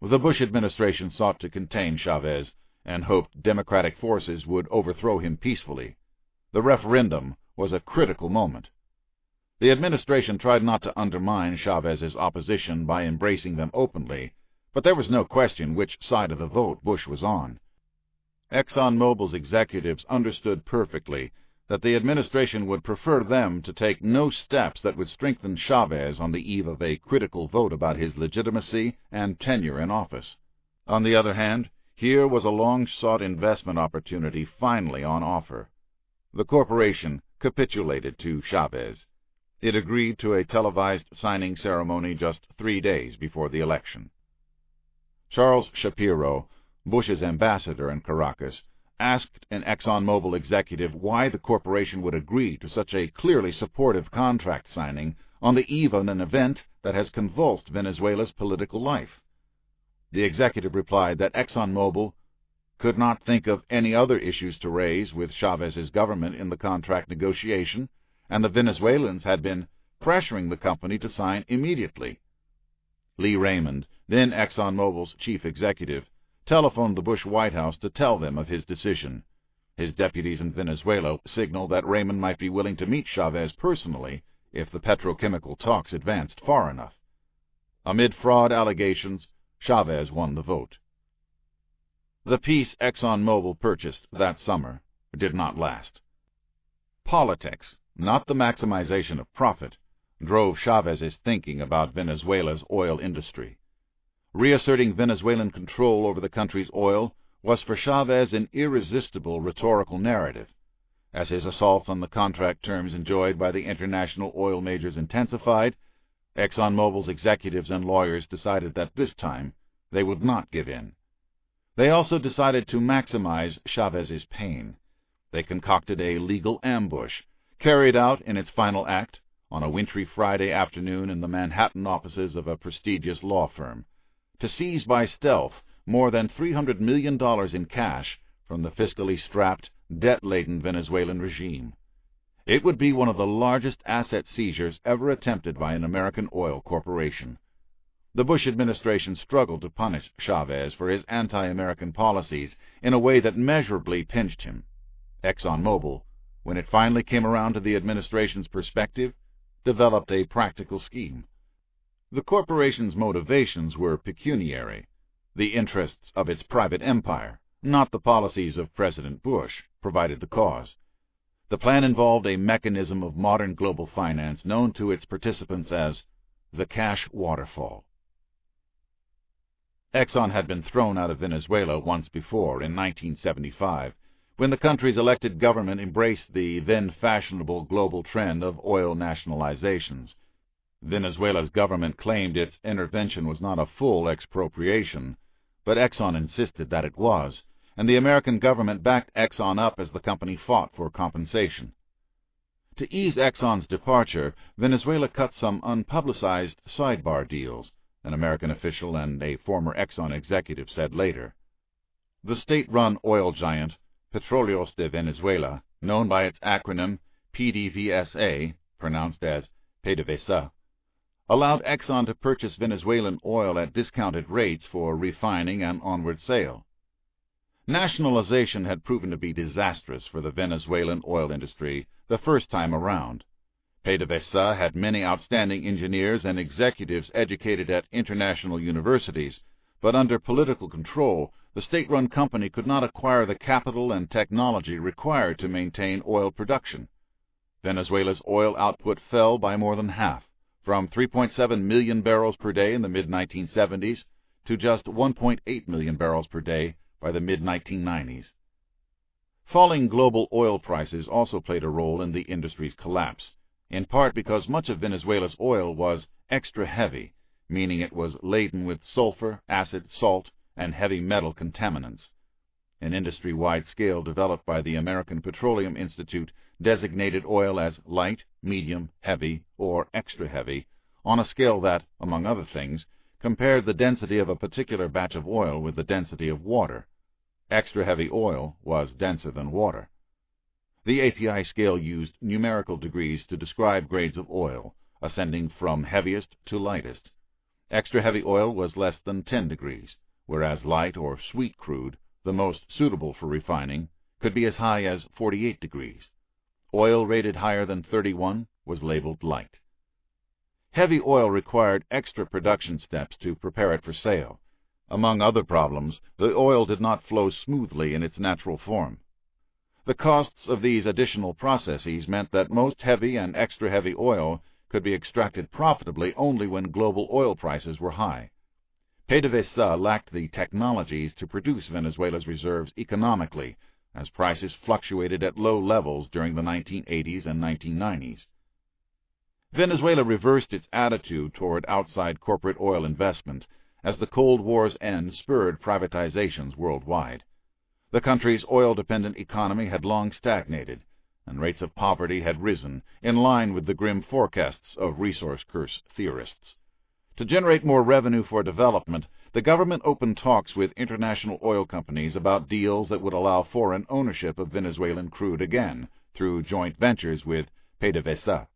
The Bush administration sought to contain Chavez and hoped democratic forces would overthrow him peacefully. The referendum was a critical moment. The administration tried not to undermine Chavez's opposition by embracing them openly, but there was no question which side of the vote Bush was on. ExxonMobil's executives understood perfectly that the administration would prefer them to take no steps that would strengthen Chavez on the eve of a critical vote about his legitimacy and tenure in office. On the other hand, here was a long-sought investment opportunity finally on offer. The corporation capitulated to Chavez. It agreed to a televised signing ceremony just 3 days before the election. Charles Shapiro, Bush's ambassador in Caracas, asked an ExxonMobil executive why the corporation would agree to such a clearly supportive contract signing on the eve of an event that has convulsed Venezuela's political life. The executive replied that ExxonMobil could not think of any other issues to raise with Chavez's government in the contract negotiation, and the Venezuelans had been pressuring the company to sign immediately. Lee Raymond, then ExxonMobil's chief executive, telephoned the Bush White House to tell them of his decision. His deputies in Venezuela signaled that Raymond might be willing to meet Chavez personally if the petrochemical talks advanced far enough. Amid fraud allegations, Chavez won the vote. The peace ExxonMobil purchased that summer did not last. Politics, not the maximization of profit, drove Chavez's thinking about Venezuela's oil industry. Reasserting Venezuelan control over the country's oil was for Chavez an irresistible rhetorical narrative. As his assaults on the contract terms enjoyed by the international oil majors intensified, ExxonMobil's executives and lawyers decided that this time they would not give in. They also decided to maximize Chavez's pain. They concocted a legal ambush, carried out in its final act on a wintry Friday afternoon in the Manhattan offices of a prestigious law firm, to seize by stealth more than $300 million in cash from the fiscally strapped, debt-laden Venezuelan regime. It would be one of the largest asset seizures ever attempted by an American oil corporation. The Bush administration struggled to punish Chavez for his anti-American policies in a way that measurably pinched him. ExxonMobil, when it finally came around to the administration's perspective, developed a practical scheme. The corporation's motivations were pecuniary, the interests of its private empire, not the policies of President Bush, provided the cause. The plan involved a mechanism of modern global finance known to its participants as the cash waterfall. Exxon had been thrown out of Venezuela once before, in 1975, when the country's elected government embraced the then-fashionable global trend of oil nationalizations. Venezuela's government claimed its intervention was not a full expropriation, but Exxon insisted that it was, and the American government backed Exxon up as the company fought for compensation. To ease Exxon's departure, Venezuela cut some unpublicized sidebar deals, an American official and a former Exxon executive said later. The state-run oil giant, Petróleos de Venezuela, known by its acronym PDVSA, pronounced as PDVSA, allowed Exxon to purchase Venezuelan oil at discounted rates for refining and onward sale. Nationalization had proven to be disastrous for the Venezuelan oil industry the first time around. PDVSA had many outstanding engineers and executives educated at international universities, but under political control, the state-run company could not acquire the capital and technology required to maintain oil production. Venezuela's oil output fell by more than half, from 3.7 million barrels per day in the mid-1970s to just 1.8 million barrels per day by the mid-1990s. Falling global oil prices also played a role in the industry's collapse, in part because much of Venezuela's oil was extra heavy, meaning it was laden with sulfur, acid, salt, and heavy metal contaminants. An industry-wide scale developed by the American Petroleum Institute designated oil as light, medium, heavy, or extra heavy, on a scale that, among other things, compared the density of a particular batch of oil with the density of water. Extra heavy oil was denser than water. The API scale used numerical degrees to describe grades of oil, ascending from heaviest to lightest. Extra heavy oil was less than 10 degrees, whereas light or sweet crude, the most suitable for refining, could be as high as 48 degrees. Oil rated higher than 31 was labeled light. Heavy oil required extra production steps to prepare it for sale. Among other problems, the oil did not flow smoothly in its natural form. The costs of these additional processes meant that most heavy and extra heavy oil could be extracted profitably only when global oil prices were high. PDVSA lacked the technologies to produce Venezuela's reserves economically, as prices fluctuated at low levels during the 1980s and 1990s. Venezuela reversed its attitude toward outside corporate oil investment as the Cold War's end spurred privatizations worldwide. The country's oil-dependent economy had long stagnated, and rates of poverty had risen, in line with the grim forecasts of resource curse theorists. To generate more revenue for development, the government opened talks with international oil companies about deals that would allow foreign ownership of Venezuelan crude again, through joint ventures with PDVSA.